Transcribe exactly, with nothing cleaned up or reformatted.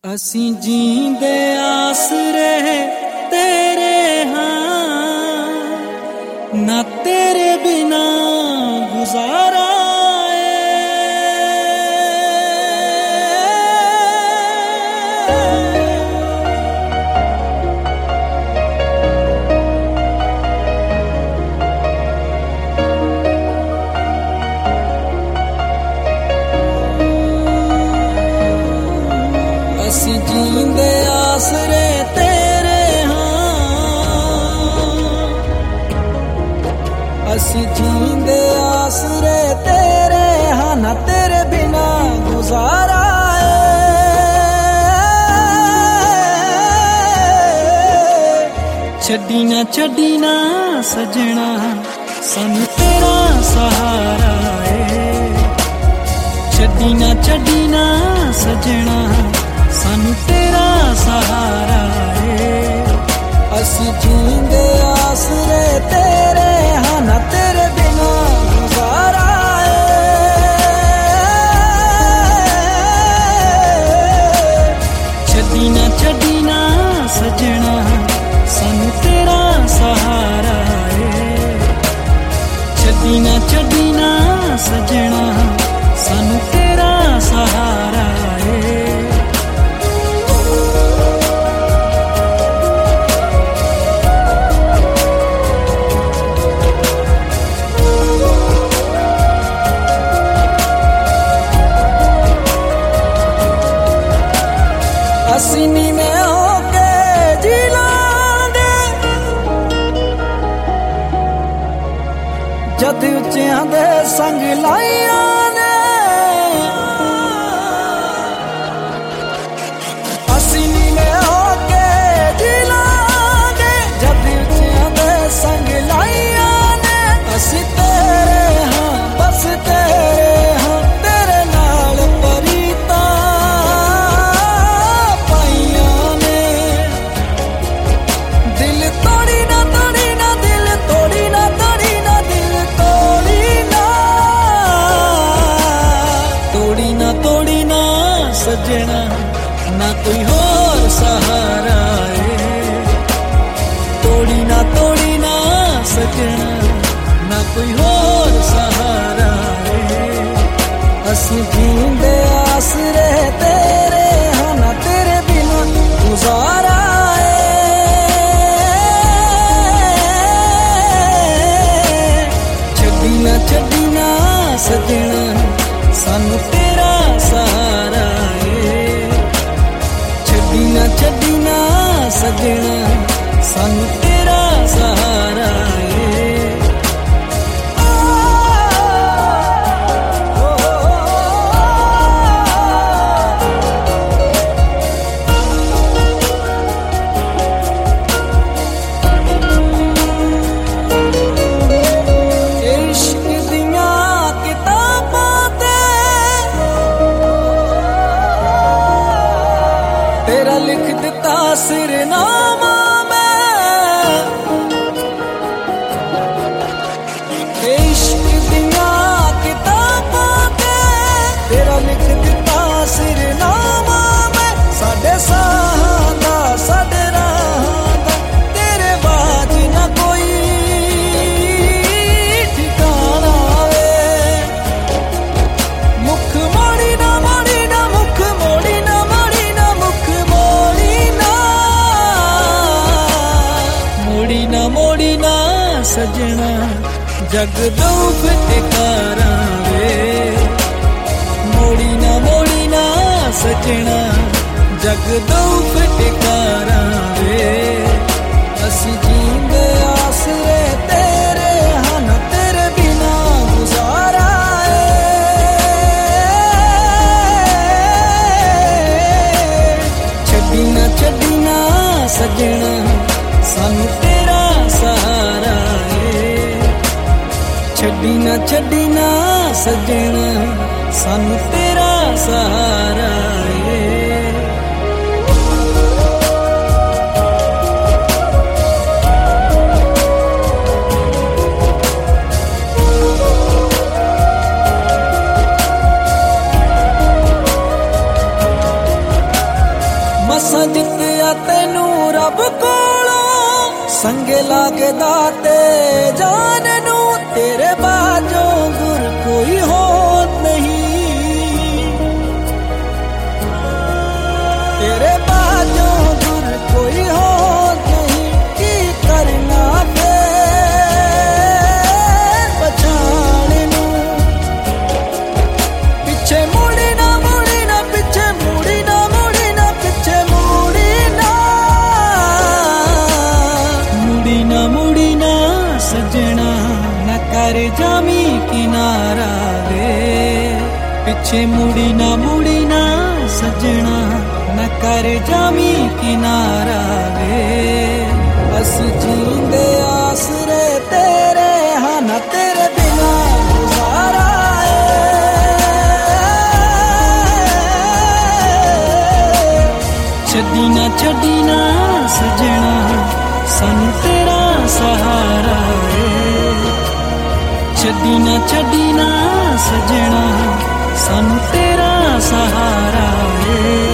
ਅਸੀਂ ਜੀਂਦੇ ਆਸਰੇ ਤੇਰੇ ਹਾਂ, ਨਾ ਤੇਰੇ ਬਿਨਾ ਗੁਜ਼ਾਰਾ ਅਸੀਂ ਜੀਂਦੇ ਆਸਰੇ ਤੇਰੇ ਹਾਂ, ਅਸੀਂ ਜੀਂਦੇ ਆਸਰੇ ਤੇਰੇ ਹਾਂ, ਨਾ ਤੇਰੇ ਬਿਨਾ ਗੁਜ਼ਾਰਾ ਛੱਡੀ ਨਾ ਛੱਡੀ ਨਾ ਸਜਣਾ ਸਾਨੂੰ ਤੇਰਾ ਸਹਾਰਾ ਏ, ਛੱਡੀ ਨਾ ਛੱਡੀ ਨਾ ਸਜਣਾ ਸਾਨੂੰ ਤੇਰਾ ਸਹਾਰਾ ਏ, ਅਸੀਂ ਜੀਂਦੇ ਆਸਰੇ ਤੇਰੇ ਹਾਂ, ਨਾ ਤੇਰੇ ਬਿਨਾ ਗੁਜ਼ਾਰਾ ਏ, ਛੱਡੀ ਨਾ ਛੱਡੀ ਨਾ ਸਜਣਾ ਸਾਨੂੰ ਤੇਰਾ ਸਹਾਰਾ ਏ, ਛੱਡੀ ਨਾ ਛੱਡੀ ਨਾ ਸਜਣਾ ਸਾਨੂੰ ਤੇਰਾ ਸਹਾਰਾ ਏ। ਅਸੀਂ ਨੀਵੇਂ ਹੋ ਕੇ ਜੀ ਲਾਂਗੇ ਜਦ ਉੱਚਿਆਂ ਦੇ ਸੰਗ ਲਾਈਆਂ ਨੇ, ਅਸੀਂ ਨੀਵੇਂ ਹੋ ਕੇ ਜੀ ਲਾਂਗੇ ਜਦ ਉੱਚਿਆਂ ਦੇ ਸੰਗ ਲਾਈਆਂ ਨੇ, ਅਸੀਂ ਤੇਰੇ ਹਾਂ ਬਸ ਤੇਰੇ ਹਾਂ, ਤੇਰੇ ਨਾਲ ਪਰੀਤਾਂ ਸਜਣਾ ਨਾ ਕੋਈ ਹੋਰ ਸਹਾਰਾ ਏ, ਤੋੜੀ ਨਾ ਤੋੜੀ ਨਾ ਸਜਣਾ ਨਾ ਕੋਈ ਹੋਰ ਸਹਾਰਾ ਏ, ਅਸੀਂ ਜੀਂਦੇ ਆਸਰੇ ਤੇਰੇ ਹਾਂ, ਨਾ ਤੇਰੇ ਬਿਨਾ ਗੁਜ਼ਾਰਾ ਏ, ਛੱਡੀ ਨਾ ਛੱਡੀ ਨਾ ਸਜਣਾ ਸਾਨੂੰ ਤੇਰਾ ਸਹਾਰਾ ਏ, ਛੱਡੀ ਨਾ ਛੱਡੀ ਨਾ ਸਜਣਾ ਸਾਨੂੰ ਤੇਰਾ ਸਹਾਰਾ ਏ। तेरा लिख दिता सिरनामा मैं, इश्क दिया किताबां ते तेरा लिख दिता सिरनामा मैं, साडे साहां दा साडे राहां दा तेरे बाज ना कोई ठिकाना वे, मुख मोड़ी ना मोड़ी ना मुख मोड़ी ना मोड़ी ना मुख मोड़ी ना मोड़ी ना सजना जग दो फिटकारा वे, मोड़ी ना मोड़ी ना सजना जग दो फिटकारा वे, ਅਸੀਂ ਜੀਂਦੇ ਆਸਰੇ ਤੇਰੇ ਹਾਂ, ਨਾ ਤੇਰੇ ਬਿਨਾ ਗੁਜ਼ਾਰਾ ਏ, ਛੱਡੀ ਨਾ ਛੱਡੀ ਨਾ ਸਜਣਾ ਸਾਨੂੰ ਤੇਰਾ ਸਹਾਰਾ ਏ, ਛੱਡੀ ਨਾ ਛੱਡੀ ਨਾ ਸਜਣਾ ਸਾਨੂੰ ਤੇਰਾ ਸਹਾਰਾ ਏ। ਅਸਾਂ ਜਿੱਤਿਆ ਤੈਨੂੰ ਰੱਬ ਕੋਲੋਂ, ਸੰਗੇ ਲਾਗੇ ਦਾਤੇ ਜਾਨ ਨੂੰ, तेरे बाजों गुर कोई हो नहीं, तेरे बाजों गुर कोई हो नहीं, की करना फिर पछाण नू, पिछे मुड़ी ना मुड़ी ना, पिछे मुड़ी ना मुड़ी ना, पिछे मुड़ी ना मुड़ी ना मुड़ी ना सजना, कर जामी किनारा वे, पिछे मुड़ी ना मुड़ी ना सजना, न कर जामी किनारा वे, बस जींदे आसरे तेरे, हाँ न तेरे बिना गुजारा है, छड़ी ना छड़ी ना सजना, सानू तेरा सहारा है, छड़ी ना छड़ी ना सजना, सानू तेरा सहारा है।